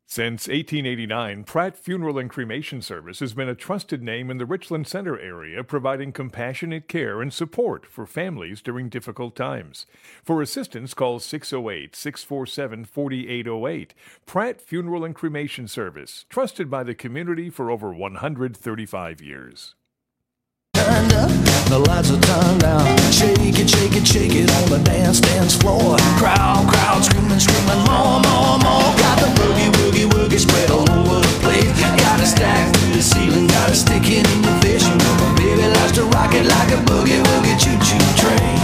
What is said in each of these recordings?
Since 1889, Pratt Funeral and Cremation Service has been a trusted name in the Richland Center area, providing compassionate care and support for families during difficult times. For assistance, call 608-647-4808. Pratt Funeral and Cremation Service, trusted by the community for over 135 years. Turned up, the lights are turned down. Shake it, shake it, shake it on the dance floor. Crowd, screaming, screaming, more, more, more. Got the boogie, woogie, woogie spread all over the place. Got it stacked through the ceiling, got it sticking in the vision. My baby likes to rock it like a boogie, woogie, choo-choo train.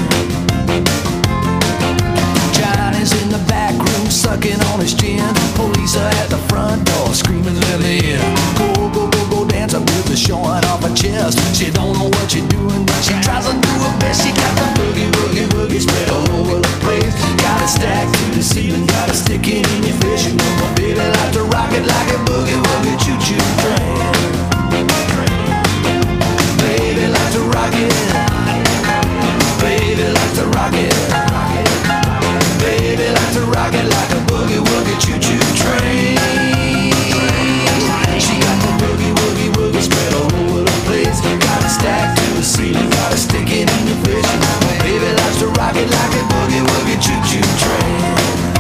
Johnny's in the back room, sucking on his gin. Police are at the front door, screaming, let me in. Go, go, go, go, dance up with the showing off her chest. She don't know what you're doing, but she tries to do her best. She got the boogie, woogie, woogie spread all over the place. Got it stacked to the ceiling, got it sticking in your face. You know my baby like to rock it like a boogie, woogie, choo-choo train. Baby like to rock it. Baby like to rock it. Baby like to rock it like a boogie, woogie, choo-choo train. She got the boogie, woogie, woogie spread all over the place. Got it stacked to the ceiling, got it sticking in your face. You know my baby likes to rock it like a boogie, woogie, choo-choo train.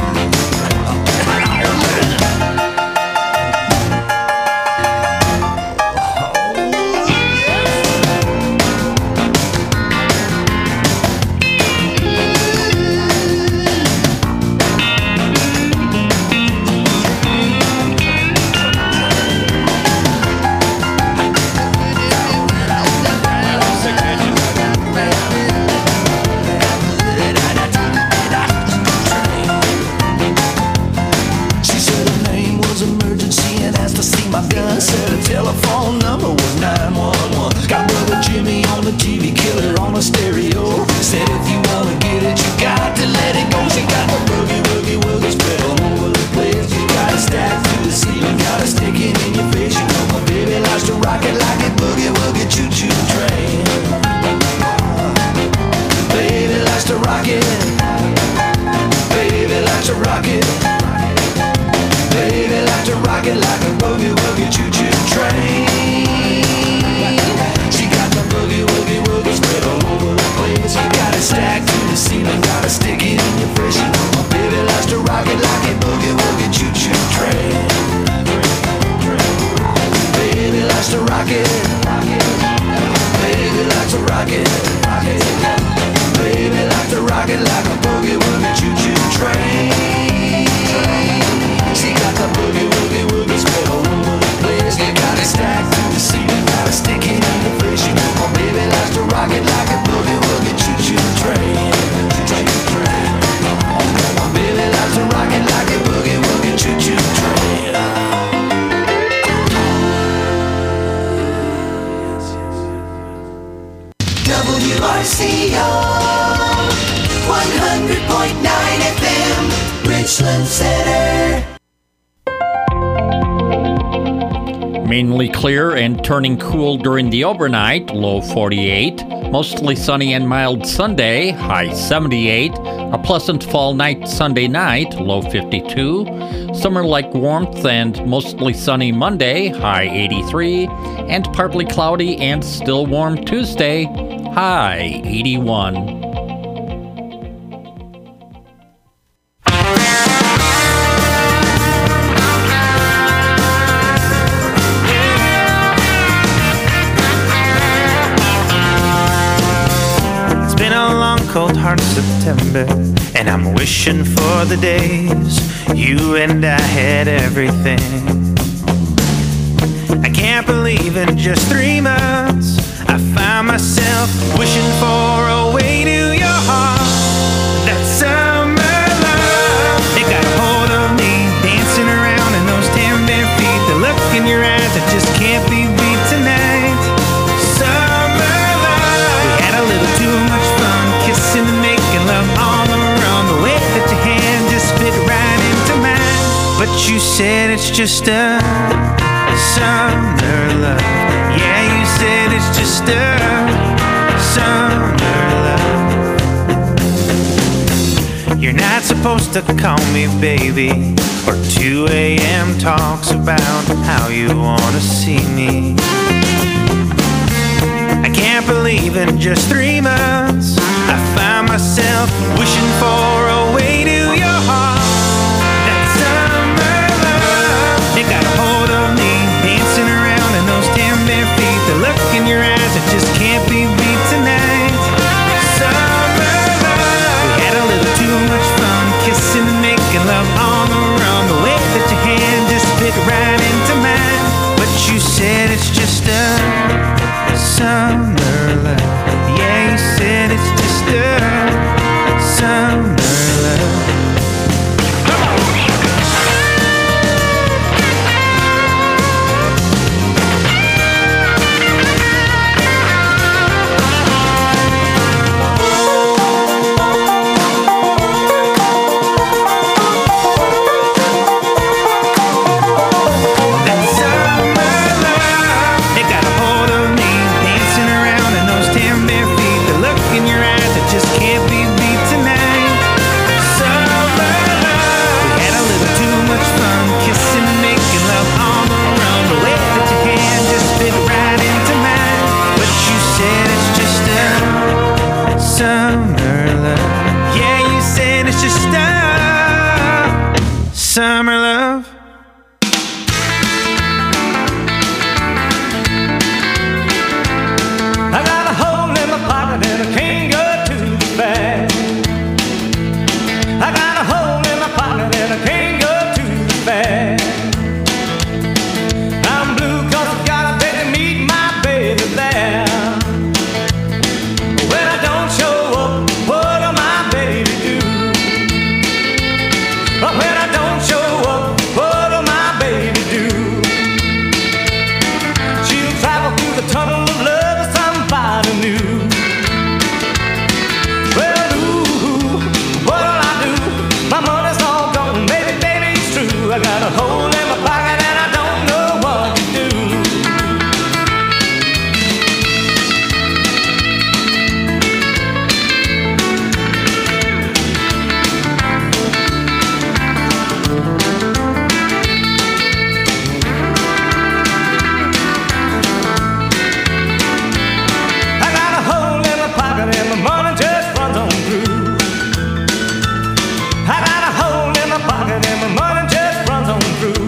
WRCO 100.9 FM, Richland Center. Mainly clear and turning cool during the overnight, low 48. Mostly sunny and mild Sunday, high 78. A pleasant fall night Sunday night, low 52. Summer-like warmth and mostly sunny Monday, high 83. And partly cloudy and still warm Tuesday, high 81. Cold hard September, and I'm wishing for the days you and I had everything. I can't believe in just 3 months I find myself wishing for a way to your heart. That summer love, it got a hold of me, dancing around in those 10 bare feet. The look in your eyes, I just can't be beat tonight. Summer love, we had a little too much fun, kissing and making love on the run. The way that your hand just fit right into mine. But you said it's just a summer love. Yeah, you said it's just a summer love. You're not supposed to call me baby or 2 a.m. and talks about how you wanna see me. I can't believe in just 3 months I found myself wishing for a way to your heart. That summer love, it got a hold of me, dancing around in those damn bare feet. The look in your eyes, it just can't be beat tonight. Summer love, we had a little too much fun, kissing and making love on the run. The way that your hand just fit right into mine, but you said it's just a summer love. Yeah, you said it's just a summer love. Summer love. I got a hole in my pocket and I can't go to the bag. I got a hole in my pocket and I can't go to the bag. I'm blue 'cause I gotta pay to meet my baby there. When I don't show up, what will my baby do? When I don't show up, what will my baby do? She'll travel through the tunnel of love with somebody new. Well, ooh, what'll I do? My money's all gone, maybe, baby, it's true. I got a hole in my pocket and I don't know what to do. I got a hole in my pocket and my money just runs on through. I got a hole in my pocket and my money just runs on through.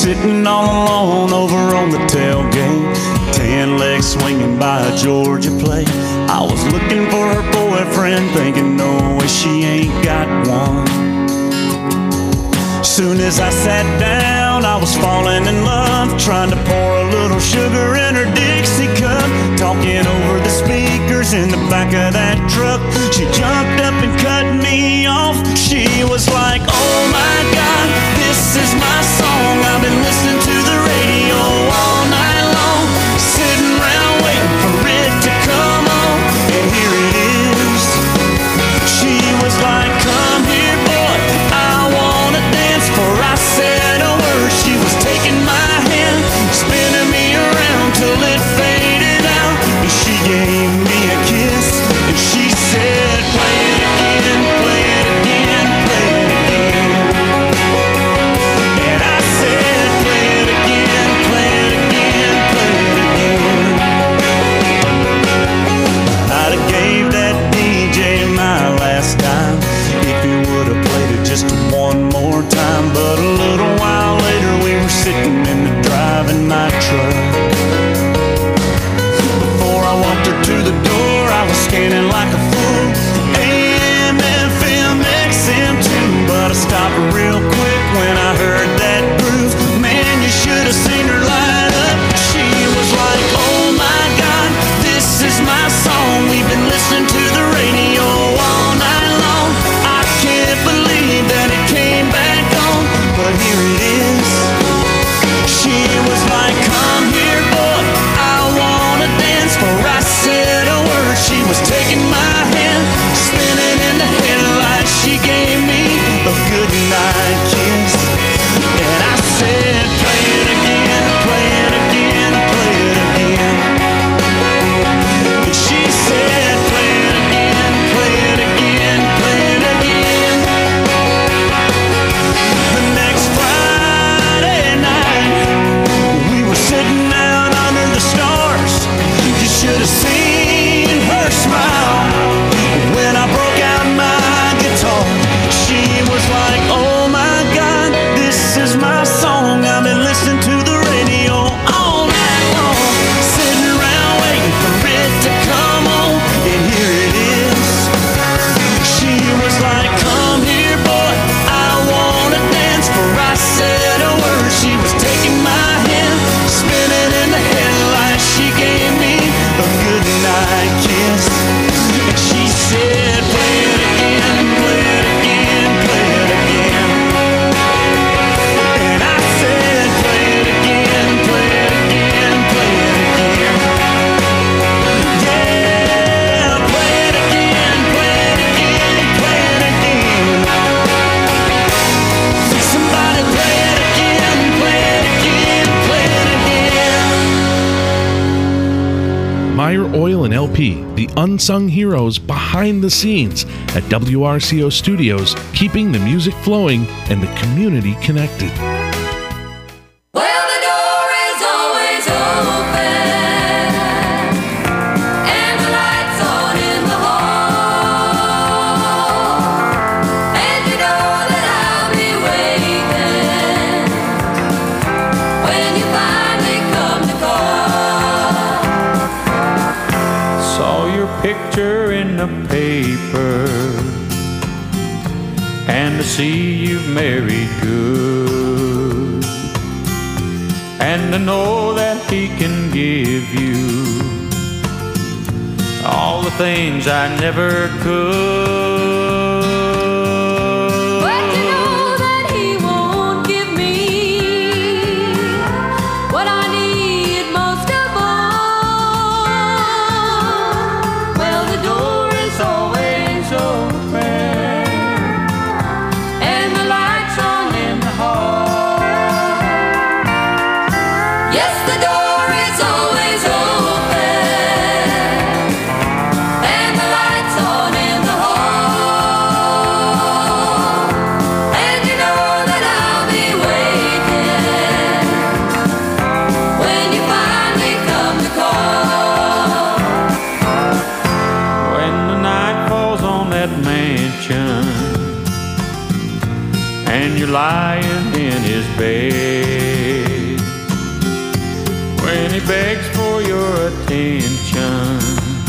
sitting all alone over on the tailgate, 10 legs swinging by a Georgia plate. I was looking for her boyfriend, thinking no way she ain't got one. Soon as I sat down, I was falling in love, trying to pour a little sugar in her Dixie cup, talking over the speakers in the back of that truck. She jumped up and cut me off. She was like, oh my God, this is my song. I've been listening to the radio all night long, sitting around waiting for it to come on, and here it is. She was like, come here boy, I wanna dance. For I said a word, she was taking my hand, spinning me around till it faded out, and she gave me a kiss, and she said, play it again, play it again, play it again. And I said, play it again, play it again, play it again. I'd have gave that DJ my last time if he would have played it just one more time. But a little while later we were sitting in the driving my truck. Before I walked her to the door, I was scanning like a fool, AM, FM, XM too. But I stopped real quick when I heard that groove. Man, you should have seen her light up. She was like, oh my God, this is my song. We've been listening to the radio all night long. I can't believe that it came back on, but here it is. She was like, come here boy, I wanna dance. For I said a word, she was taking my hand, spinning in the headlights. She gave me a good night kiss, and I said, play it again, play it again, play it again. And she said, play it again, play it again, play it again. The next Friday night, we were sitting out under the stars. You should have seen her smile when I broke out my guitar. She was like, oh my God, this is my song. I've been listening to the radio all night long, sitting around waiting for it to come on, and here it is. She was like, come here boy, I wanna dance. For I said a word, she was taking my hand, spinning in the headlights. She gave me a good night kiss, and she said, play it again, play it again, play it again. And I said, play it again, play it again, play it again. Yeah, play it again, play it again, play it again. Somebody play it again, play it again, play it again. Meyer Oil and LP, the unsung heroes behind the scenes at WRCO Studios, keeping the music flowing and the community connected. Well, the door is always open, and the lights on in the hall, and you know that I'll be waiting when you finally come to call. Saw your picture in the paper, and to see you've married good, and to know that he can give you all the things I never could. But to know that he won't give me what I need most of all. Well, the door is always open, and the lights on in the hall. Yes, the door is always open, and the lights on in the hall. And you know that I'll be waiting when you finally come to call. When the night falls on that mansion and you're lying in his bed, when he begs for your attention,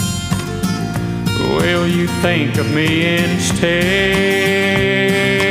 will you think of me instead?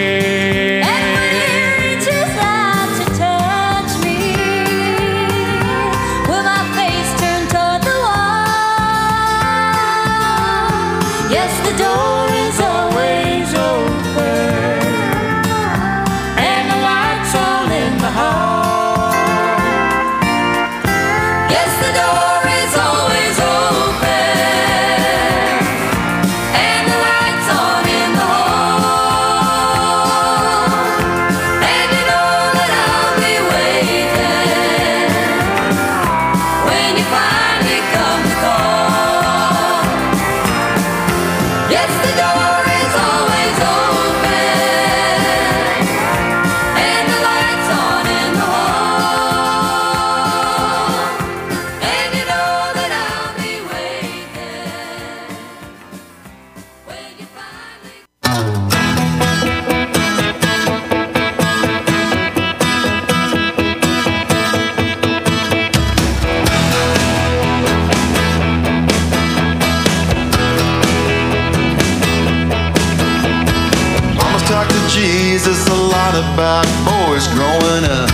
Jesus a lot about boys growing up,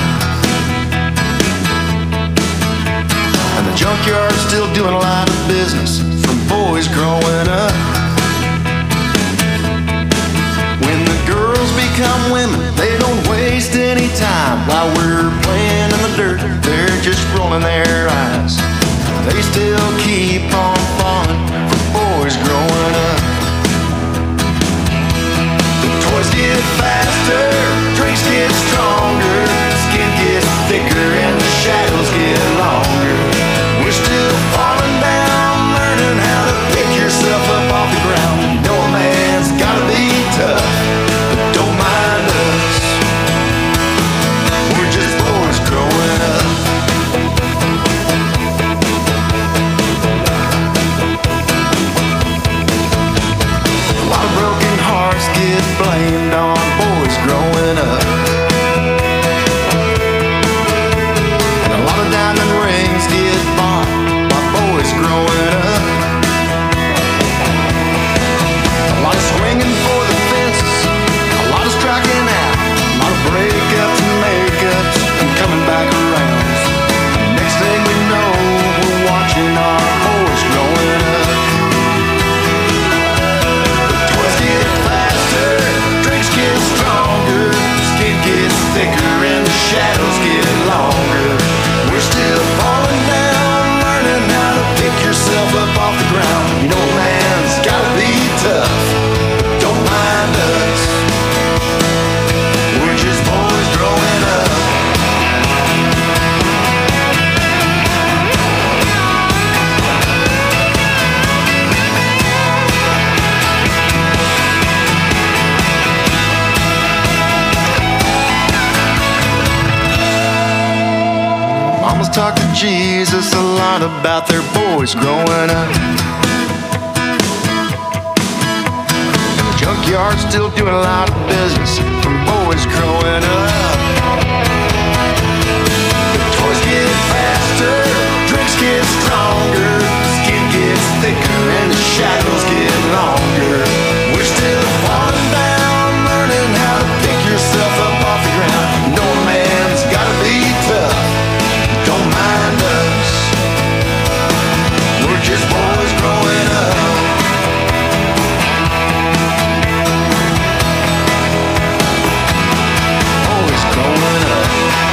and the junkyard's still doing a lot of business from boys growing up. When the girls become women, they don't waste any time. While we're playing in the dirt, they're just rolling their eyes. They still keep on falling for boys growing up. Toys get faster, drinks get stronger, skin gets thicker and the shadows get longer. We're still falling down, learning how to pick yourself up off the ground. You know a man's gotta be tough, but don't mind us. We're just boys growing up. A lot of broken hearts get blamed on boys growing up, and a lot of diamond rings get bought by boys growing up. A lot of swinging for the fences, a lot of striking out, a lot of breakups and makeups and coming back around. Next thing we know, we're watching our boys growing up. Thicker and the shadows get longer. We're still falling down, learning how to pick yourself up off the ground. You know a man's gotta be tough, but don't mind us. We're just boys growing up. Mamas talk to Jesus a lot about their boys growing up, and the junkyard's still doing a lot of business from boys growing up. The toys get faster, drinks get stronger, skin gets thicker and the shadows get longer. We're still falling down, learning how to pick yourself up off the ground. No man's gotta be tough, don't mind us. We're just boys growing up. Boys growing up.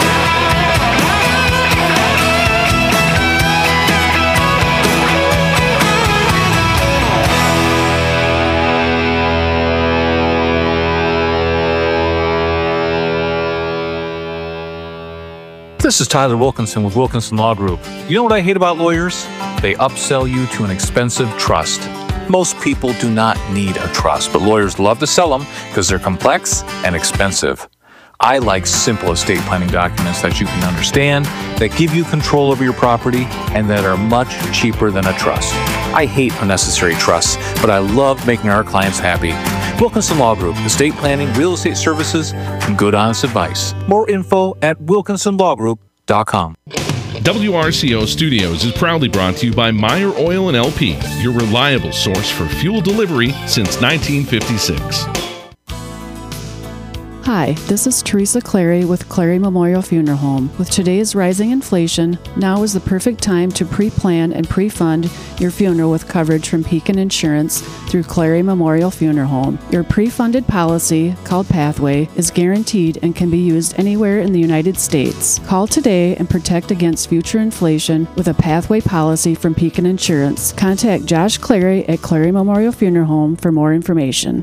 This is Tyler Wilkinson with Wilkinson Law Group. You know what I hate about lawyers? They upsell you to an expensive trust. Most people do not need a trust, but lawyers love to sell them because they're complex and expensive. I like simple estate planning documents that you can understand, that give you control over your property, and that are much cheaper than a trust. I hate unnecessary trusts, but I love making our clients happy. Wilkinson Law Group, estate planning, real estate services, and good honest advice. More info at wilkinsonlawgroup.com. WRCO Studios is proudly brought to you by Meyer Oil and LP, your reliable source for fuel delivery since 1956. Hi, this is Teresa Clary with Clary Memorial Funeral Home. With today's rising inflation, now is the perfect time to pre-plan and pre-fund your funeral with coverage from Pekin Insurance through Clary Memorial Funeral Home. Your pre-funded policy, called Pathway, is guaranteed and can be used anywhere in the United States. Call today and protect against future inflation with a Pathway policy from Pekin Insurance. Contact Josh Clary at Clary Memorial Funeral Home for more information.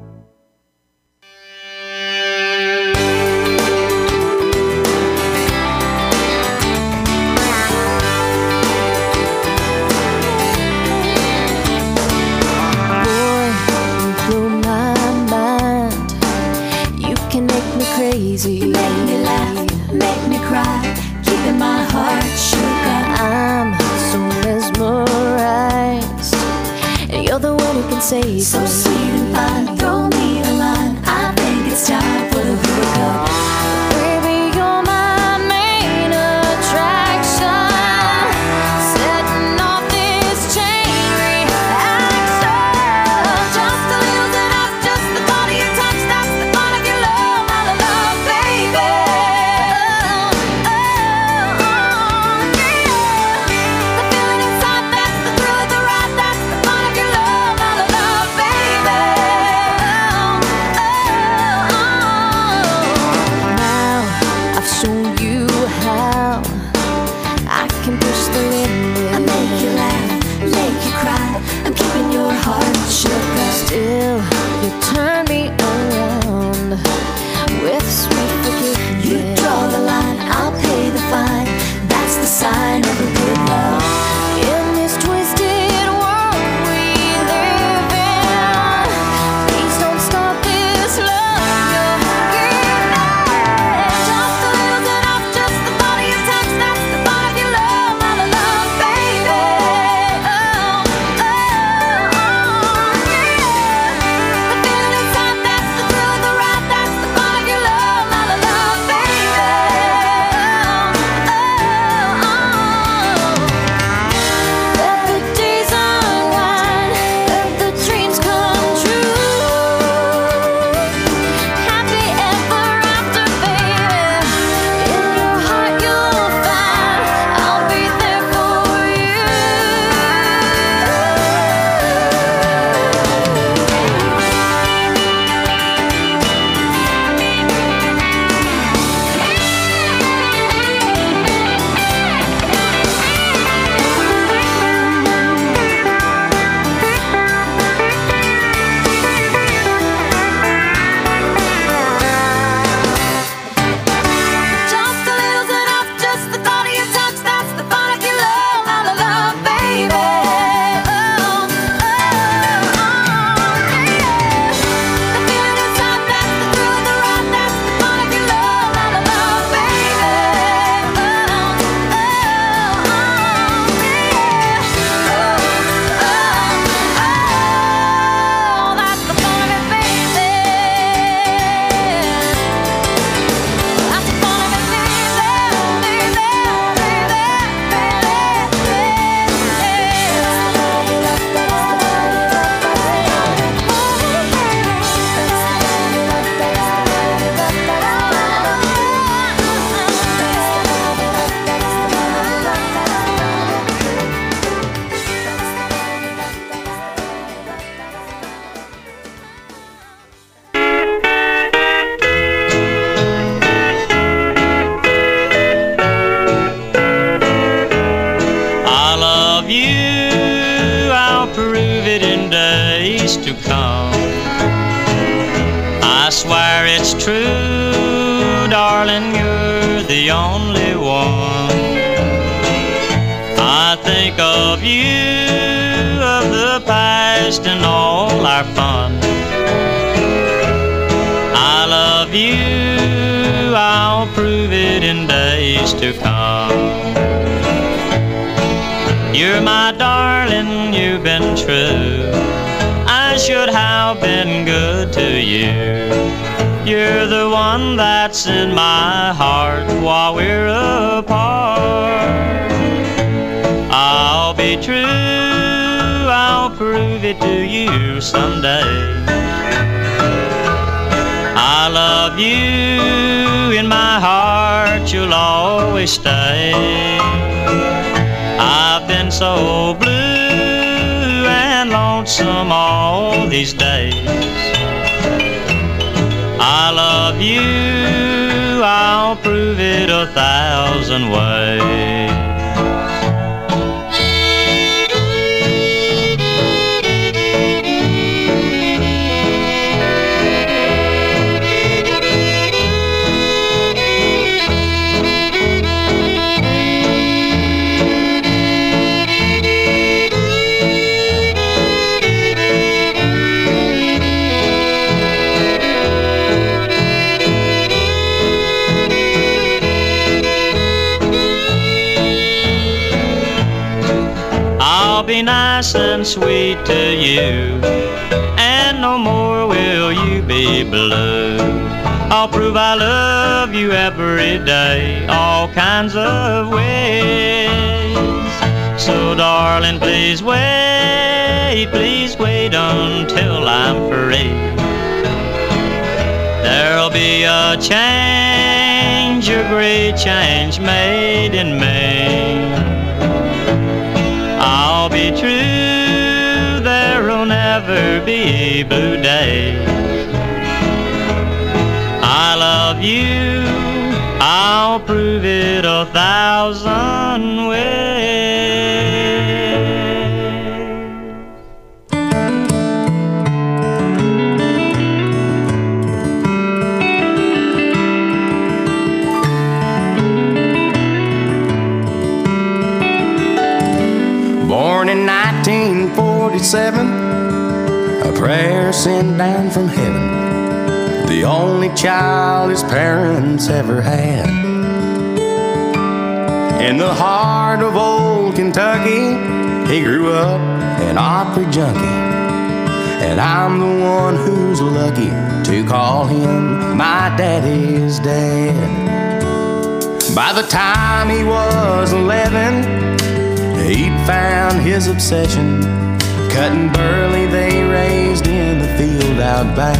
Crazy. Make me laugh, make me cry, keeping my heart shook up. I'm so mesmerized, and you're the one who can save so me. So sweet and fine, throw me a line. I think it's time for the hookup. Baby, you're my main attraction, setting off this chain reaction. Just a little bit of just the thought of your touch, that's the thought of your love. Still, you turn me around with sweet forgiveness. You draw the line, I'll pay the fine. That's the sign of a good love. In this twisted world we live in, please don't stop this love you're giving. Just a little bit of just the thought of your touch, that's the thought of your love, my love, baby. I swear it's true, darling, you're the only one. I think of you, of the past and all our fun. I love you, I'll prove it in days to come. You're my darling, you've been true. I should have been good to you. You're the one that's in my heart while we're apart. I'll be true, I'll prove it to you someday. I love you, in my heart you'll always stay. I've been so blue and lonesome all these days. I love you, I'll prove it 1,000 ways. Be nice and sweet to you, and no more will you be blue. I'll prove I love you every day, all kinds of ways. So darling, please wait until I'm free. There'll be a change, a great change made in me. I'll be true, there'll never be blue days. I love you, I'll prove it 1,000 ways. Born in 1947, a prayer sent down from heaven, the only child his parents ever had. In the heart of old Kentucky, he grew up an opera junkie, and I'm the one who's lucky to call him my daddy's dad. By the time he was 11, he'd found his obsession, cutting burley they raised in the field out back.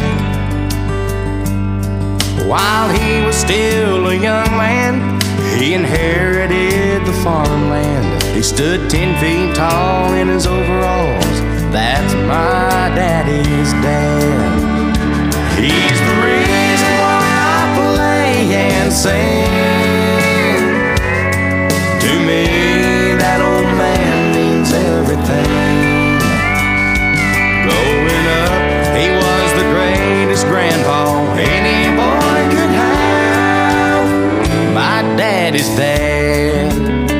While he was still a young man, he inherited the farmland. He stood 10 feet tall in his overalls. That's my daddy's dad. He's the reason why I play and sing. To me, that old man means everything. Growing up, he was the greatest grandpa any boy could have. My daddy's dad.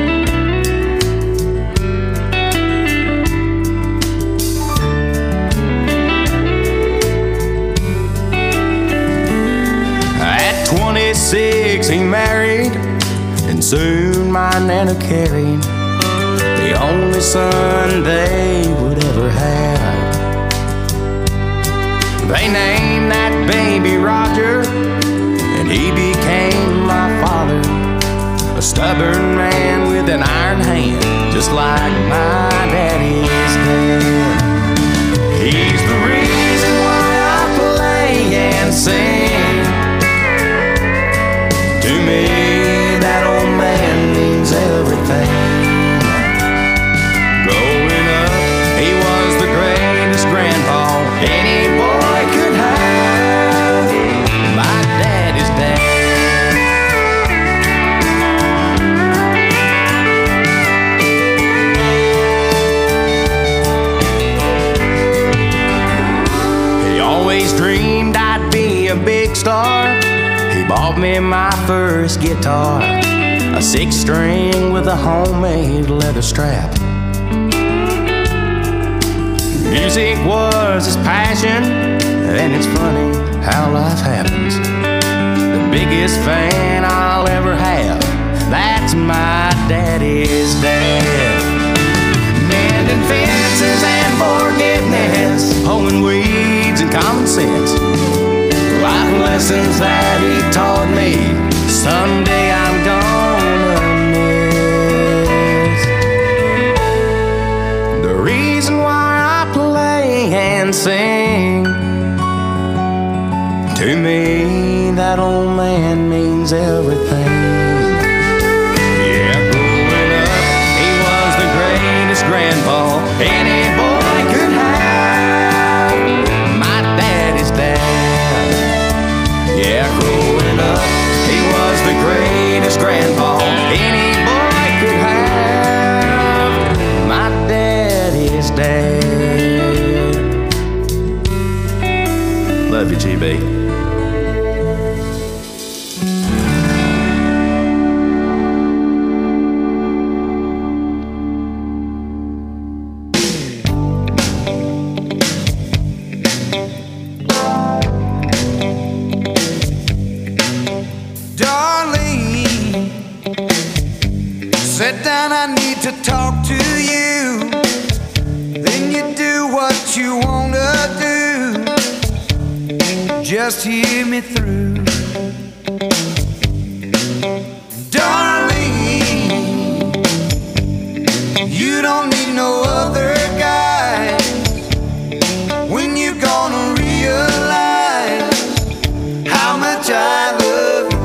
At 26, he married, and soon my Nana carried the only son they would ever have. They named that baby Roger, and he became my father, a stubborn man with an iron hand, just like my daddy's dad. He's the reason why I play and sing. To me, that old man means everything. Growing up, he was the greatest grandpa any boy could have. My daddy's dad. He always dreamed I'd be a big star. He bought me my first guitar, a 6-string with a homemade leather strap. Music was his passion, and it's funny how life happens. The biggest fan I'll ever have, that's my daddy's dad. Mending fences and forgiveness, pulling weeds and common sense, life lessons that he taught me, someday I'm gonna miss. and sing. To me, that old man means everything. Yeah, growing up, he was the greatest grandpa any boy could have. My daddy's dad. Yeah, growing up, he was the greatest grandpa any boy could have. My daddy's dad. Love you, GB. Sit down, I need to talk to you. Then you do what you wanna do. Just hear me through. Darling, you don't need no other guy. When you gonna realize how much I love you?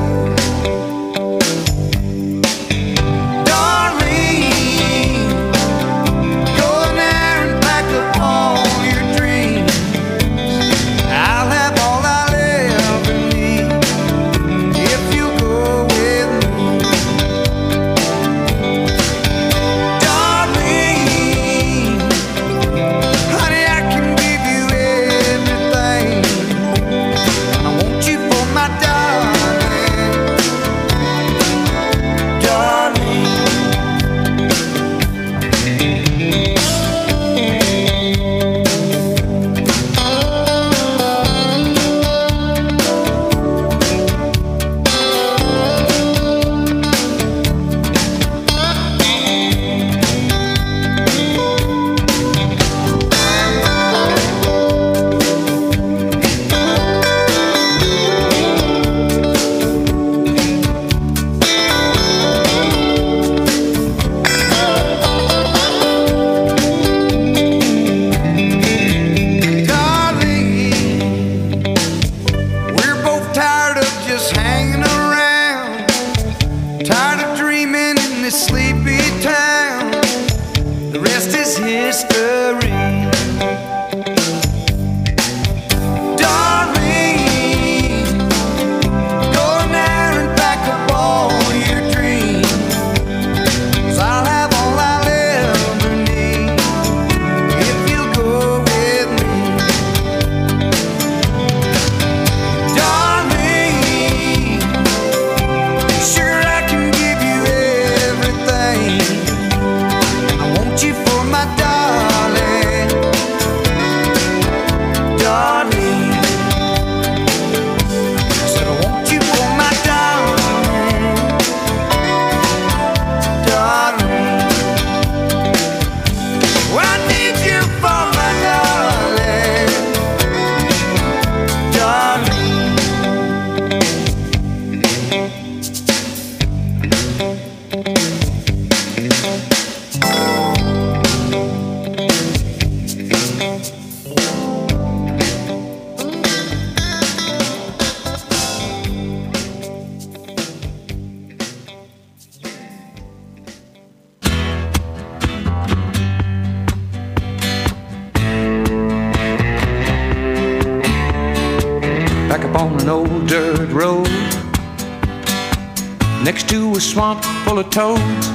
Next to a swamp full of toads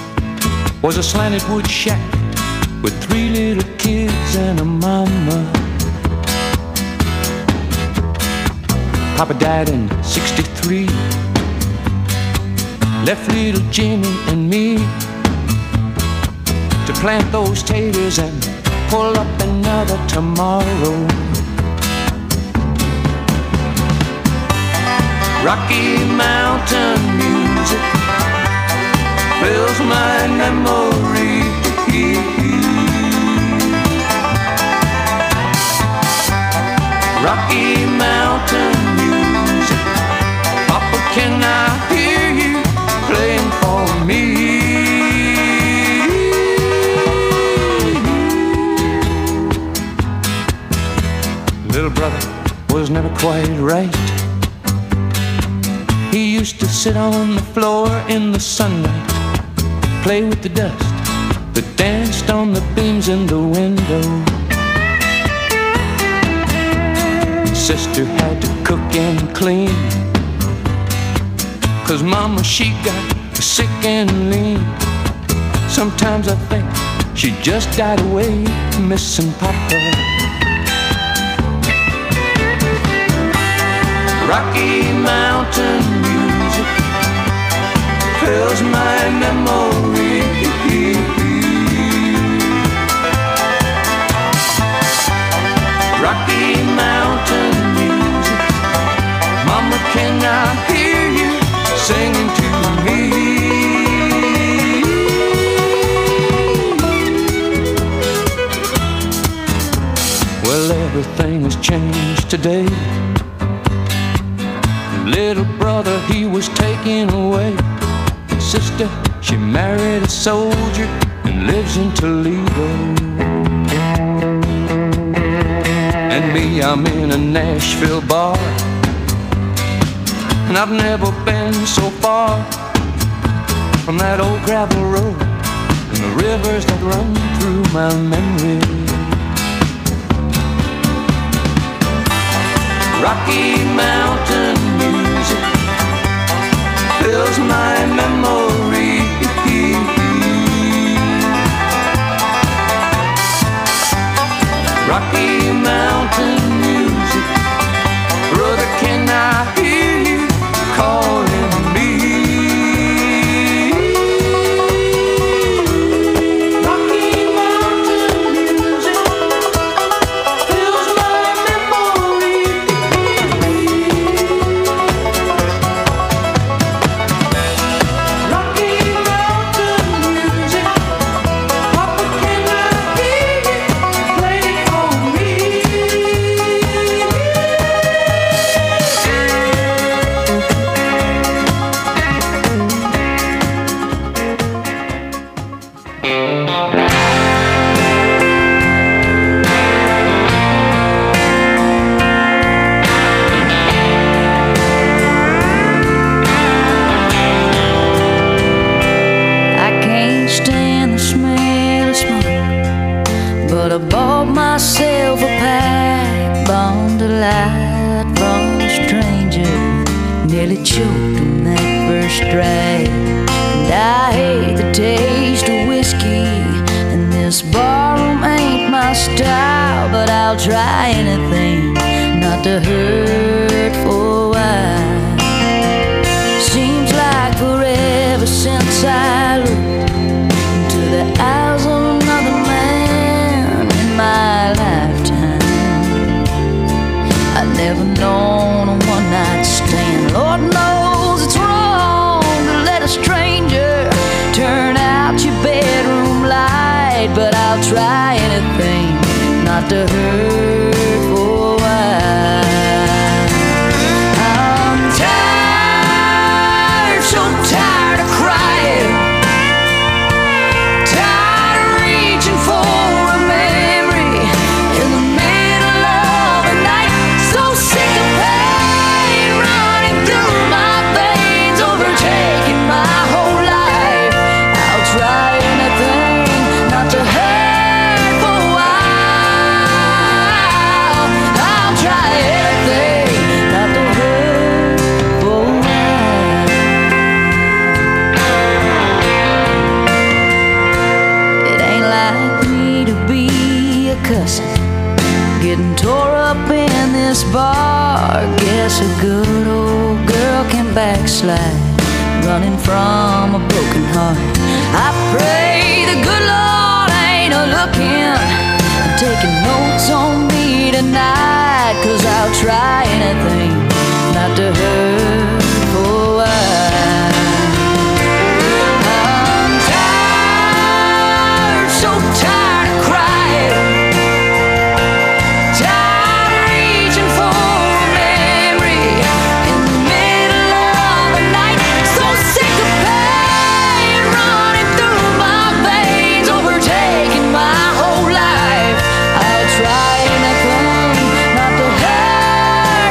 was a slanted wood shack with 3 little kids and a mama. Papa died in '63, left little Jimmy and me to plant those taters and pull up another tomorrow. Rocky Mountain music fills my memory. Rocky Mountain music, Papa, can I hear you playing for me? was never quite right. He used to sit on the floor in the sunlight, play with the dust that danced on the beams in the window. Sister had to cook and clean, 'cause Mama, she got sick and lean. Sometimes I think she just died away, missing Papa. Rocky Mountain music fills my memory. Rocky Mountain music, Mama, can I hear you singing to me? Well, everything has changed today. Little brother, he was taken away. Sister, she married a soldier and lives in Toledo. And me, I'm in a Nashville bar, and I've never been so far from that old gravel road and the rivers that run through my memory. Rocky Mountain music fills my memory. Rocky Mountain music, brother, can I hear you calling me? Rocky Mountain music fills my memory. Rocky Mountain music, Papa, can I hear you play for me? I can't stand the smell of smoke, but I bought myself a pipe, bombed a light from a stranger, nearly choked on that first drag. And I hate the taste of whiskey, and this barroom ain't my style, but I'll try anything not to hurt for a while. Seems like forever since I looked into the eyes of another man in my lifetime. I've never known a one-night stand. Lord knows it's wrong to let a stranger turn out your bedroom light, but I'll try anything not to hurt for a while. I'm tired, so tired of crying, tired of reaching for a memory in the middle of the night. So sick of pain running through my veins, overtaking my whole life. I'll try anything not to hurt for a while. I'll try anything not to hurt for a while. It ain't like me to be a cussin', getting tore up in this bar. Guess a good old girl can backslide, running from a broken heart. I pray the good Lord ain't a-looking and taking notes on me tonight, 'cause I'll try anything not to hurt for a while. I'm tired, so tired of crying, tired of reaching for a memory in the middle of the night. So sick of pain running through my veins, overtaking my whole life. I'll try anything not to hurt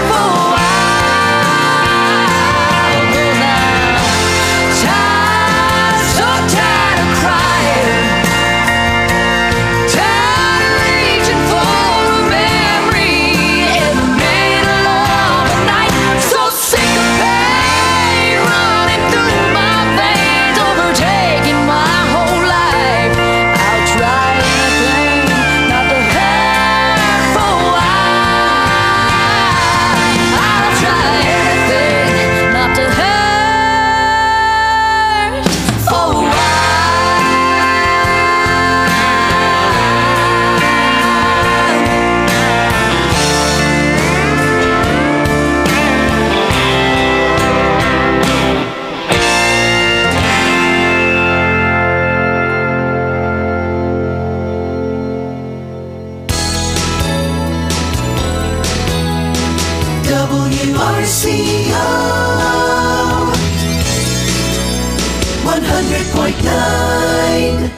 WRCO 100.9.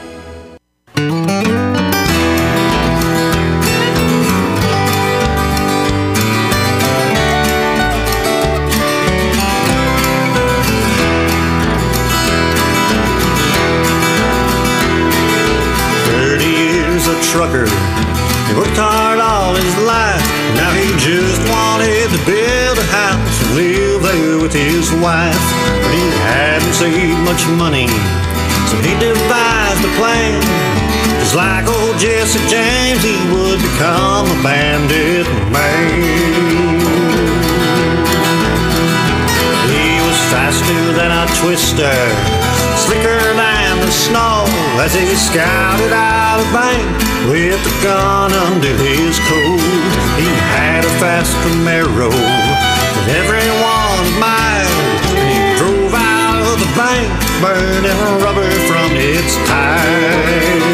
Trucker, he worked hard all his life. Now he just wanted to build a house and live there with his wife. But he hadn't saved much money, so he devised a plan. Just like old Jesse James, he would become a bandit man. He was faster than a twister, slicker than the snow, as he scouted out a bank with a gun under his coat. He had a fast Camaro that everyone admired, and he drove out of the bank burning rubber from its tires.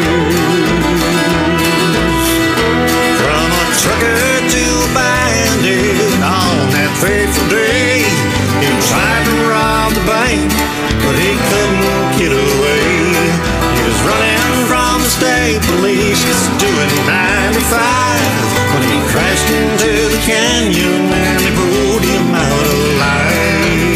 From a trucker to a bandit on that fateful day, he tried to rob the bank, but he couldn't get away. He was running from the state police, doing 95, when he crashed into the canyon and they pulled him out alive.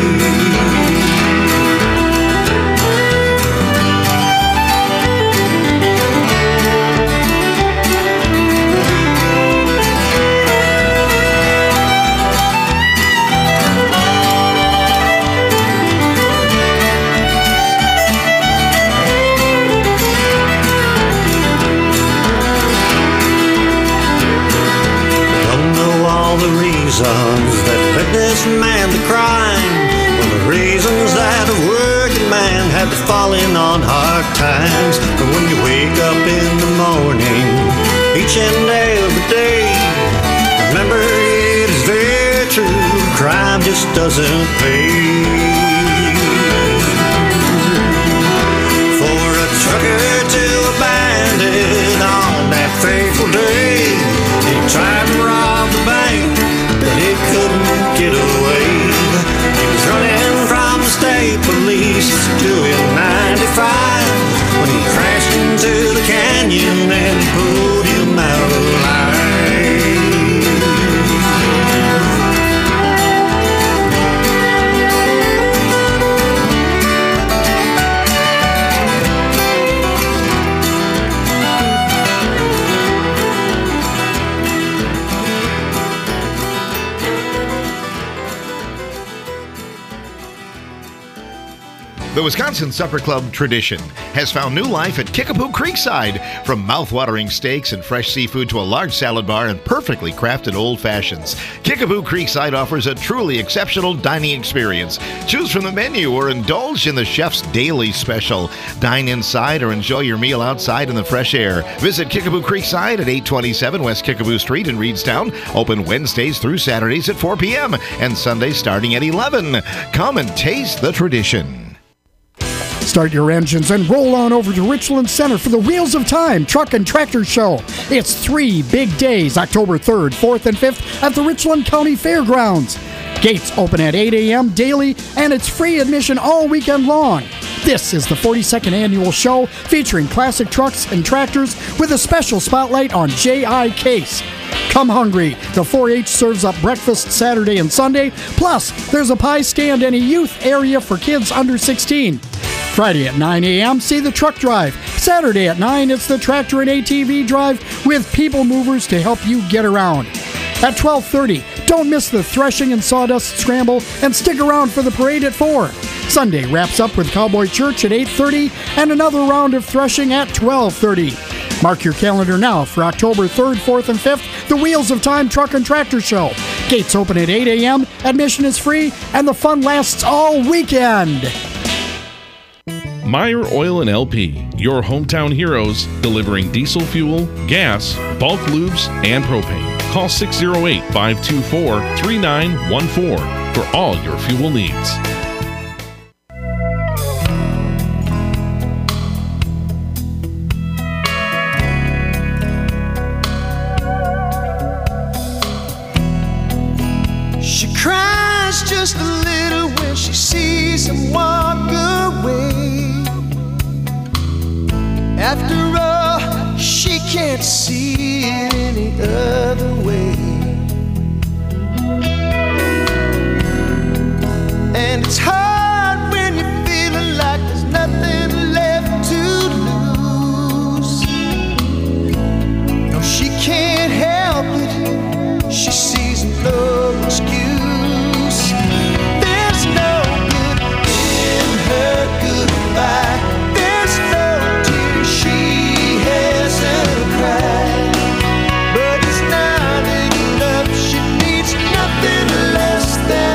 That led this man to crime were the reasons that a working man had to fall in on hard times. But when you wake up in the morning, each and every day, remember it is very true, crime just doesn't pay. For a trucker to a bandit on that fateful day, he tried to rob the bank, but he couldn't get away. He was running from the state police, doing 95, when he crashed into the canyon and pulled him out alive. The Wisconsin Supper Club tradition has found new life at Kickapoo Creekside. From mouth-watering steaks and fresh seafood to a large salad bar and perfectly crafted old fashions, Kickapoo Creekside offers a truly exceptional dining experience. Choose from the menu or indulge in the chef's daily special. Dine inside or enjoy your meal outside in the fresh air. Visit Kickapoo Creekside at 827 West Kickapoo Street in Reedstown. Open Wednesdays through Saturdays at 4 p.m. and Sundays starting at 11. Come and taste the tradition. Start your engines and roll on over to Richland Center for the Wheels of Time Truck and Tractor Show. It's 3 big days, October 3rd, 4th, and 5th at the Richland County Fairgrounds. Gates open at 8 a.m. daily, and it's free admission all weekend long. This is the 42nd annual show featuring classic trucks and tractors with a special spotlight on J.I. Case. Come hungry. The 4-H serves up breakfast Saturday and Sunday. Plus, there's a pie stand and a youth area for kids under 16. Friday at 9 a.m., see the truck drive. Saturday at 9, it's the tractor and ATV drive with people movers to help you get around. At 12:30, don't miss the threshing and sawdust scramble and stick around for the parade at 4. Sunday wraps up with Cowboy Church at 8:30 and another round of threshing at 12:30. Mark your calendar now for October 3rd, 4th, and 5th, the Wheels of Time Truck and Tractor Show. Gates open at 8 a.m., admission is free, and the fun lasts all weekend. Meyer Oil and LP, your hometown heroes, delivering diesel fuel, gas, bulk lubes, and propane. Call 608-524-3914 for all your fuel needs. She cries just a little when she sees him walk away. After all, she can't see it any other way. And it's hard when you're feeling like there's nothing left to lose. No, she can't help it. She sees no excuse. There's no good in her goodbye. There's no tears she hasn't cried. But it's not enough. She needs nothing less than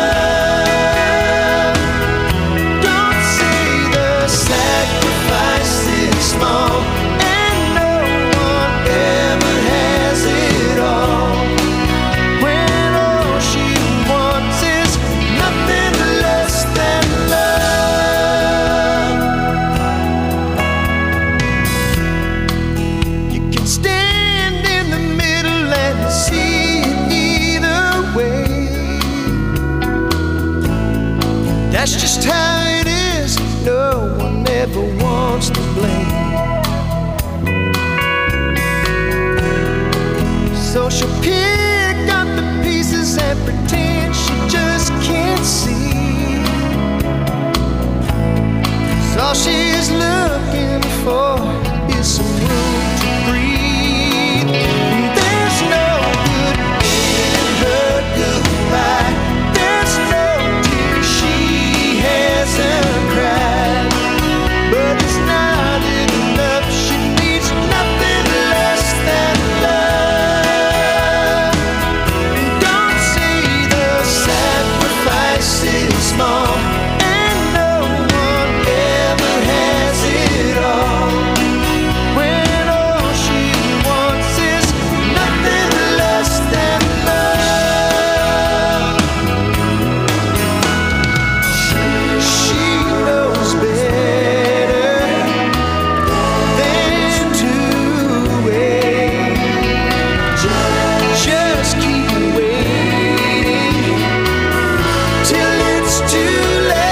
love. Don't say the sacrifice is small, and no one ever has it all. When all she wants is nothing less than love. You can stand in the middle and see it either way. That's just how it is. No one ever wants to blame. So she'll pick up the pieces and pretend she just can't see. 'Cause all she's looking for is some room to breathe. There's no good in her goodbye. There's no tears she hasn't cried. But it's not enough. She needs nothing less than love. Don't say the sacrifice is small, and no one ever has it all. When all she wants is nothing less than love. She knows better than to wait. Just keep waiting till it's too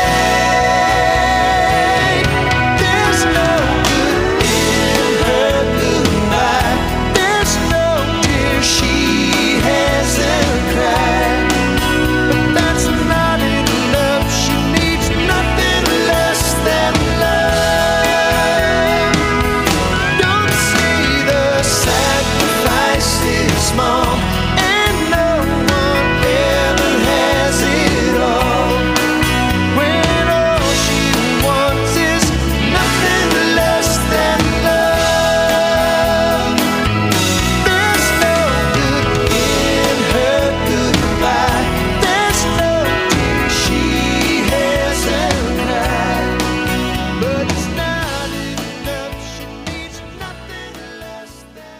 late. There's no good in her goodbye. There's no tears she hasn't cried. But that's not enough. She needs nothing less than love. Don't say the sacrifice is small, and no one ever has it all. When all she wants is nothing less than love. There's no good in her goodbye. There's no tears she hasn't cried. But it's not enough. She needs nothing less than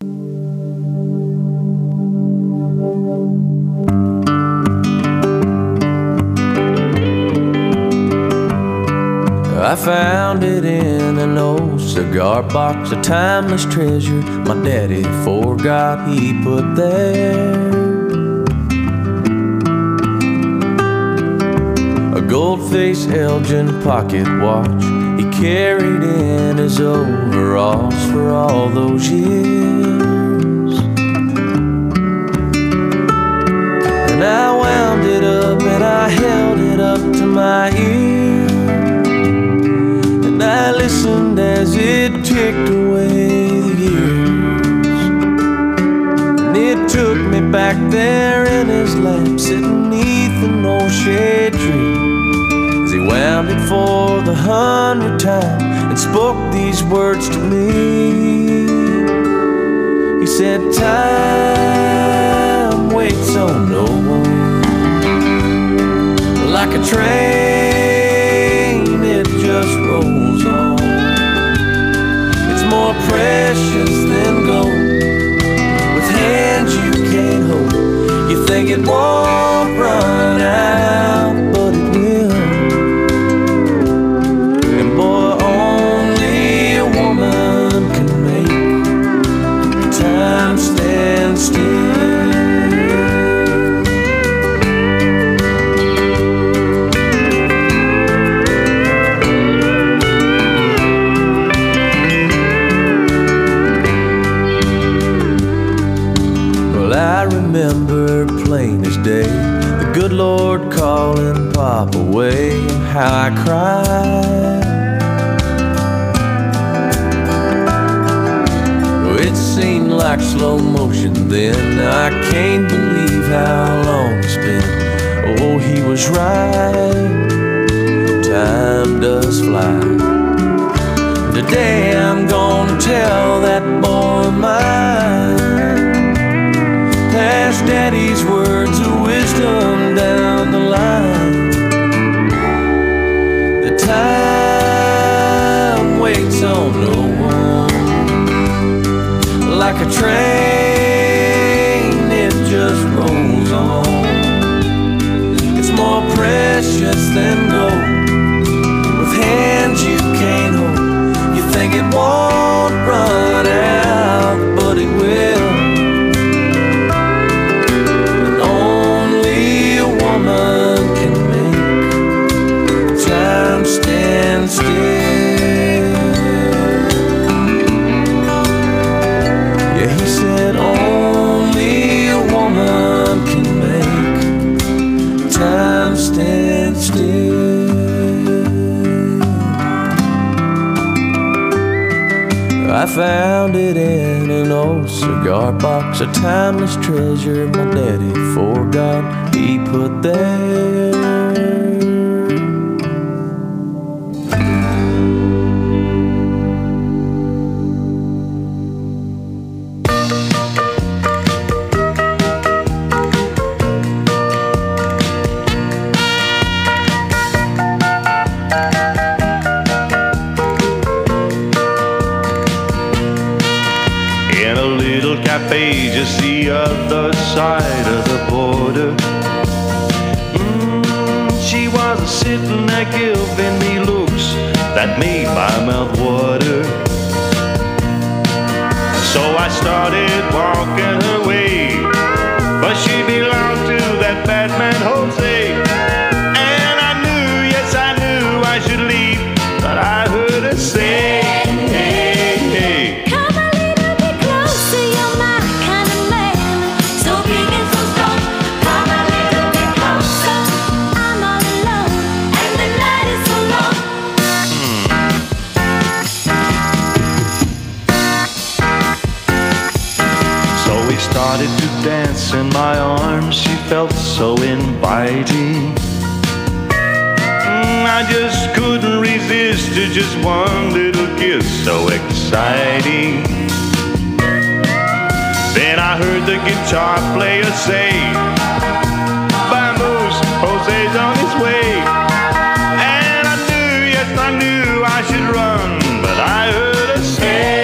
I found it in an old cigar box, a timeless treasure my daddy forgot he put there. A gold-faced Elgin pocket watch he carried in his overalls for all those years. And I wound it up and I held it up to my ear. And I listened as it ticked away the years. And it took me back there in his lap, sitting neath an old shade tree, as he wound it for the 100th time and spoke these words to me. He said, time waits on no one, like a train it just rolls on. It's more precious than gold, with hands you can't hold. You think it won't run out, but it will. And boy, only a woman can make time stand still. plain as day. The good Lord calling Pop away, and how I cried. It seemed like slow motion then. I can't believe how long it's been. Oh, he was right. Time does fly. Today I'm gonna tell that boy of mine, pass Daddy's words of wisdom down the line. The time waits on no one. Like a train, it just rolls on. It's more precious than gold. With hands you can't hold, you think it won't run out, but it will. And only a woman can make time stand still. Yeah, he said only a woman can make time stand still. I found it in an old cigar box, a timeless treasure my daddy forgot he put there. Just the other side of the border. She was sitting there giving me looks that made my mouth water. So I started walking her way, but she belonged to that bad man Jose. And I knew, yes I knew I should leave, but I heard her say, hey, hey. Started to dance in my arms, she felt so inviting. I just couldn't resist to just one little kiss, so exciting. Then I heard the guitar player say, "Vamos, Jose's on his way." And I knew, yes I knew I should run, but I heard her say,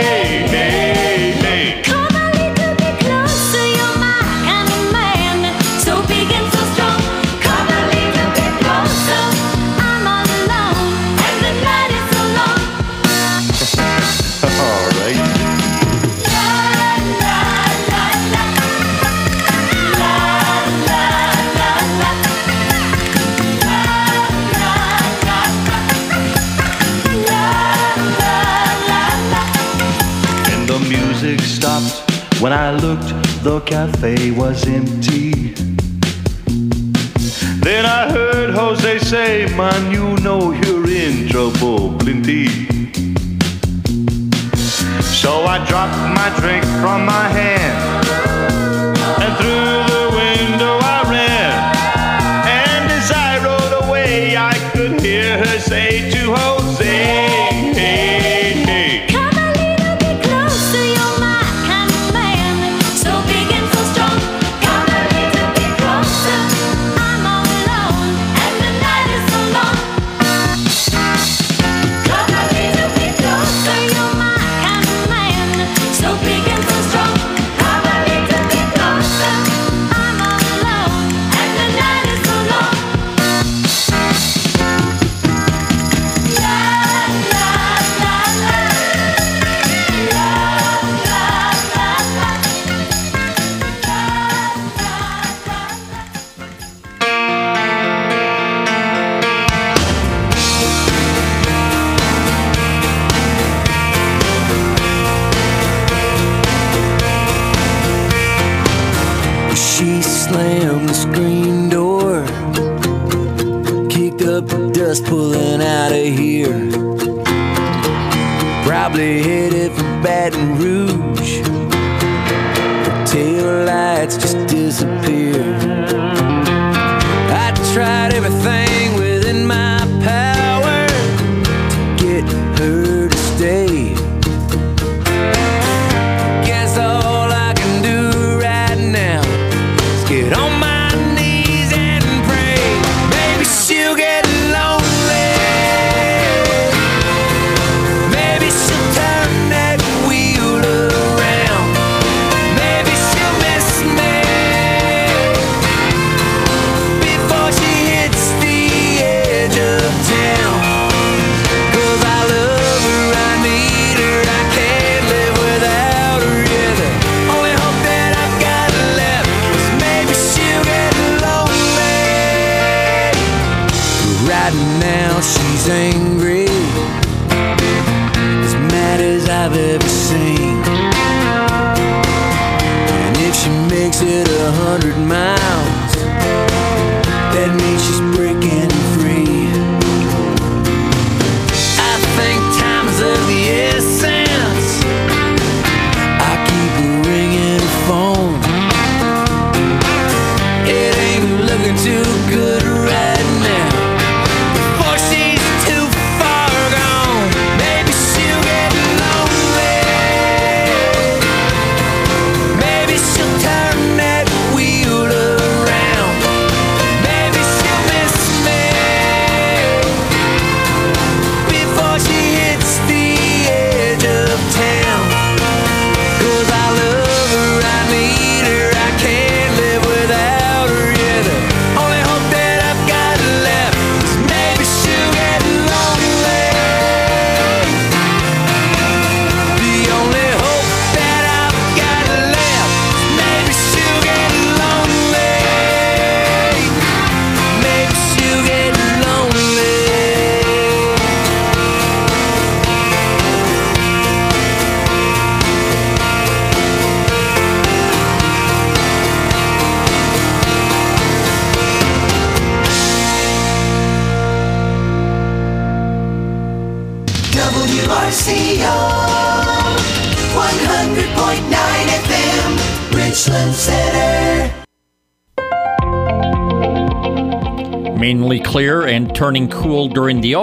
stopped. When I looked, the cafe was empty. Then I heard Jose say, "Man, you know you're in trouble, plenty." So I dropped my drink from my hand, and through the window I ran. And as I rode away, I could hear her say to Jose, hey, hey. So big and so strong, come a the screen door. Kicked up the dust, pulling out of here. Probably headed for Baton Rouge. The tail lights just disappeared. I tried everything within my power to get her to stay. Guess all I can do right now is get on my knees and pray. Maybe she'll get lonely. Maybe she'll turn that wheel around. Maybe she'll miss me before she hits the edge of town. 'Cause I love her, I need her, I can't live without her. Yeah, the only hope that I've got left is maybe she'll get lonely. But right now she's angry, as mad as I've ever seen. And if she makes it 100 miles, that means she's breaking free. I think time's of the essence. I keep ringing her phone. It ain't looking too good right now. Before she's too far gone, maybe she'll get lonely. Maybe she'll turn that wheel around. Maybe she'll miss me before she hits the edge of town. 'Cause I love her, I need her, I can't live without her. Yeah, the only hope that I've got left is maybe she'll get lonely. The only hope that I've got left is maybe she'll get lonely. Maybe she'll get lonely. WRCO 100.9 FM, Richland Center. Mainly clear and turning cool during the